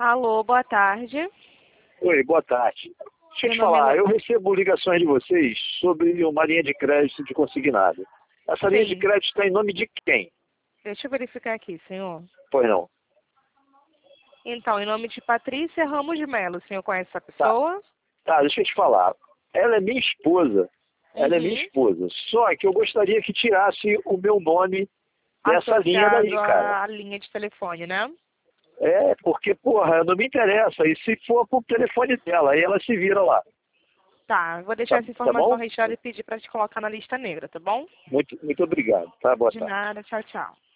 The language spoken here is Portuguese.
Alô, boa tarde. Oi, boa tarde. Deixa eu Meu te nome falar, é... eu recebo ligações de vocês sobre uma linha de crédito de consignado. Essa linha de Sim. crédito está em nome de quem? Deixa eu verificar aqui, senhor. Pois não. Então, em nome de Patrícia Ramos de Melo, o senhor conhece essa Tá, pessoa? tá, deixa eu te falar. Ela é minha esposa. Ela é minha Uhum. esposa. Só que eu gostaria que tirasse o meu nome dessa linha Associado daí, cara. à linha de telefone, né? É, porque, porra, não me interessa. E se for pro telefone dela, aí ela se vira lá. Tá, vou deixar Tá, essa tá informação bom? registrada e pedir para te colocar na lista negra, tá bom? Muito obrigado. Tá, boa De tarde. nada, tchau, tchau.